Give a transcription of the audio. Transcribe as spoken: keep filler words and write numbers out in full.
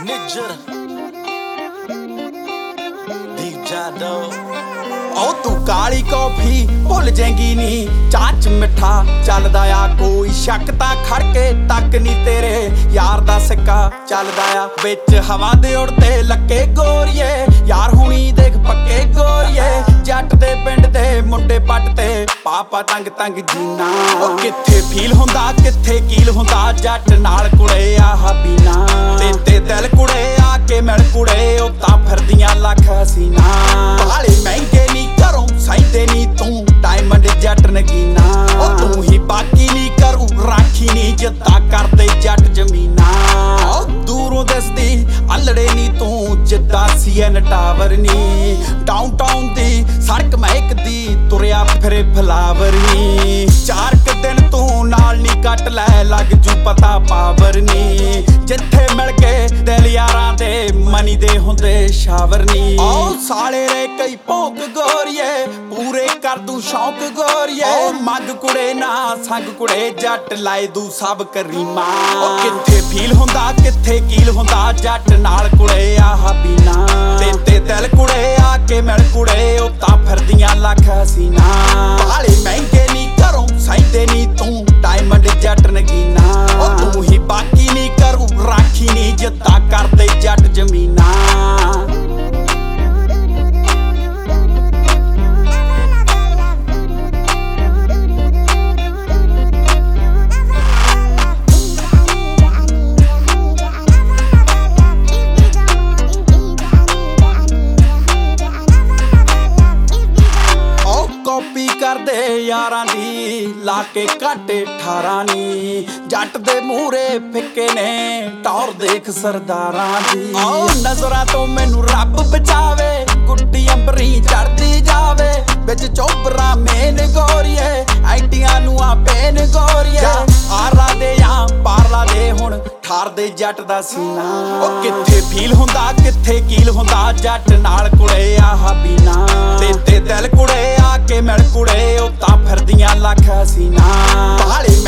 ਨਿੱਜਰ ਦੀਪ ਜਾਦੋ ਉਹ ਤੂੰ ਕਾਲੀ ਕੌਫੀ ਭੁੱਲ ਜਾਏਂਗੀ ਨੀ ਚਾਚ ਮਿੱਠਾ ਚੱਲਦਾ ਆ ਕੋਈ ਸ਼ੱਕ ਤਾਂ ਖੜ ਕੇ ਤੱਕ ਨੀ ਤੇਰੇ ਯਾਰ ਦਾ ਸਿੱਕਾ ਚੱਲਦਾ ਆ ਵਿੱਚ ਹਵਾ ਦੇ ਉੜਦੇ ਲੱਕੇ ਗੋਰੀਏ ਯਾਰ ਹੁਣੀ ਦੇਖ ਪੱਕੇ ਗੋਰੀਏ ਜੱਟ ਦੇ ਪਿੰਡ ਦੇ ਮੁੰਡੇ ਪੱਟ ਤੇ ਪਾਪਾ ਤੰਗ ਤੰਗ ਜੀਨਾ ਉਹ ਕਿੱਥੇ ਫੀਲ ਹੁੰਦਾ ਕਿੱਥੇ ਕੀਲ ਹੁੰਦਾ ਜੱਟ ਨਾਲ ਕੁੜੇ ਆਹ ਬੀਨਾ ਤੇ ਤੇ ਦਿਲ ਕੁੜੇ ਆ ਕੇ ਮਿਲ ਕੁੜੇ ਉਹ ਤਾਂ ਫਿਰਦੀਆਂ ਲੱਖ ਹਸੀਨਾ ਬਾਲੇ ਮਹਿੰਗੇ ਨੀ ਘਰੋਂ ਸਾਈਦੇ ਨੀ ਤੂੰ ਡਾਇਮੰਡ ਜੱਟ ਨਗੀਨਾ ਉਹ ਤੂੰ ਹੀ ਬਾਕੀ ਨੀ ਕਰੂ ਰਾਖੀ ਨੀ ਜਿੱਦਾਂ ਕਰਦੇ ਜੱਟ ਜ਼ਮੀਨਾ ਉਹ ਦੂਰੋਂ ਦਿਸਦੀ ਅਲੜੇ ਨੀ ਤੂੰ ਜਿੱਦਾਂ ਸੀਐਨ ਟਾਵਰ ਨੀ ਡਾਊਨ ਟਾਊਨ ਦੀ ਸੜਕ ਮਹਿਕਦੀ ਤੁਰਿਆ ਫਿਰੇ ਫਲਾਵਰ ਨੀ ਚਾਰ ਕ ਦਿਨ ਤੂੰ ਨਾਲ ਨੀ ਕੱਟ ਲੈ ਲੱਗ ਜੂ ਪਤਾ ਪਾਵਰ ਨੀ ਜਿੱਥੇ ਮਿਲ ਕੇ ਦਿਲ ਯਾਰਾਂ ਦੇ ਮਨੀ ਦੇ ਹੁੰਦੇ ਸ਼ਾਵਰ ਨੀ ਓ ਸਾਲੇ ਰੇ ਕਈ ਭੋਗ ਗੋਰੀਏ ਪੂਰੇ ਕਰ ਦੂ ਸ਼ੌਕ ਗੋਰੀਏ ਮੰਗ ਕੁੜੇ ਨਾ ਸੰਗ ਕੁੜੇ ਜੱਟ ਲਾਏ ਦੂ ਸਭ ਕਰੀਮਾ ਓ ਕਿੱਥੇ ਫੀਲ ਹੁੰਦਾ ਕਿੱਥੇ ਕੀਲ ਹੁੰਦਾ ਜੱਟ ਨਾਲ ਕੁੜੇ ਆਹ ਬੀਨਾ ਤੇ ਤੇ ਦਿਲ ਕੁੜੇ ਆ ਕੇ ਮਿਲ ਕੁੜੇ ਉਹ ਤਾਂ ਫਿਰਦੀਆਂ ਲੱਖ ਹਸੀਨਾ ਬਾਲੇ ਮਹਿੰਗੇ ਨੀ ਘਰੋਂ ਸਾਈਦੇ ਨੀ ਤੂੰ ਡਾਇਮੰਡ ਜੱਟ ਨਗੀਨਾ ਉਹ ਤੂੰ ਹੀ ਬਾਕੀ ਨੀ ਕਰੂ ਰਾਖੀ ਨੀ ਜਿੱਦਾਂ ਕਰਦੇ ਜੱਟ ਜ਼ਮੀਨਾ ਕਾਪੀ ਕਰਦੇ ਯਾਰਾਂ ਦੀ ਲਾ ਕੇ ਘਾਟੇ ਠਾਰਾਂ ਨੀ ਜੱਟ ਦੇ ਮੂਹਰੇ ਫਿੱਕੇ ਨੇ ਟੌਰ ਦੇਖ ਸਰਦਾਰਾਂ ਦੀ ਓ ਨਜ਼ਰਾਂ ਤੋਂ ਮੈਨੂੰ ਰੱਬ ਬਚਾਵੇ ਗੁੱਡੀ ਅੰਬਰੀ ਚੜਦੀ ਜਾਵੇ ਵਿੱਚ ਚੋਬਰਾ ਮੇਨ ਗੋਰੀਏ ਆਈਟੀਆਂ ਨੂੰ ਆ ਪੇਨ ਗੋਰੀਏ ਆਰਾ ਦੇ ਜਾਂ ਪਾਰਲਾ ਦੇ ਹੁਣ ਠਾਰ ਦੇ ਜੱਟ ਦਾ ਸੀਨਾ ਉਹ ਕਿੱਥੇ ਫੀਲ ਹੁੰਦਾ ਕਿੱਥੇ ਕੀਲ ਹੁੰਦਾ ਜੱਟ ਨਾਲ ਕੁੜੇ ਆਹ ਬੀਨਾ ਤੇ ਤੇ ਦਿਲ ਕੁੜੇ ਆ ਕੇ ਮਿਲ ਕੁੜੇ ਉਹ ਤਾਂ ਫਿਰਦੀਆਂ ਲੱਖ ਹਸੀਨਾ ਬਾਲੇ